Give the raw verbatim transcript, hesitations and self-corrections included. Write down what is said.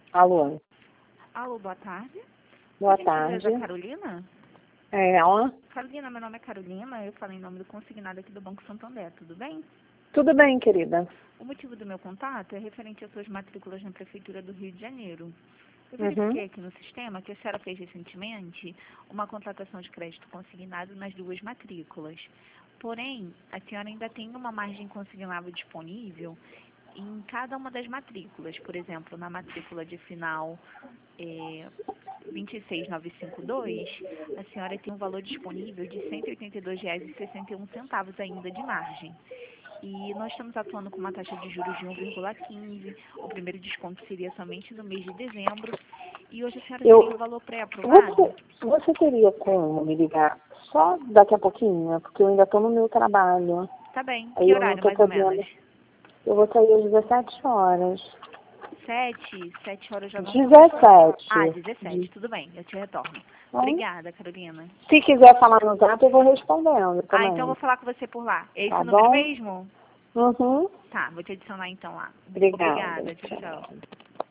Alô. Alô, boa tarde. Boa Por tarde. gentileza, Carolina? É ela? Carolina, meu nome é Carolina, eu falo em nome do consignado aqui do Banco Santander, tudo bem? Tudo bem, querida. O motivo do meu contato é referente às suas matrículas na Prefeitura do Rio de Janeiro. Eu Uhum. verifiquei aqui no sistema que a senhora fez recentemente uma contratação de crédito consignado nas duas matrículas. Porém, a senhora ainda tem uma margem consignável disponível em cada uma das matrículas. Por exemplo, na matrícula de final é, vinte e seis mil novecentos e cinquenta e dois, a senhora tem um valor disponível de cento e oitenta e dois reais e sessenta e um centavos ainda de margem. E nós estamos atuando com uma taxa de juros de um vírgula quinze. O primeiro desconto seria somente no mês de dezembro. E hoje a senhora Eu, teria o valor pré-aprovado? você, você teria como me ligar só daqui a pouquinho? Porque eu ainda estou no meu trabalho. Tá bem. Aí Que eu não horário, estou mais ou podendo. menos? Eu vou sair às dezessete horas. Sete? Sete horas já não dá mais pra... Ah, dezessete. dezessete. Tudo bem. Eu te retorno. Bom, Obrigada, Carolina. se quiser falar no zap, eu vou respondendo Ah, também. então eu vou falar com você por lá. É esse Tá o número bom? mesmo? Uhum. Tá, vou te adicionar então lá. Obrigada. Obrigada. Tchau, tchau. Tchau.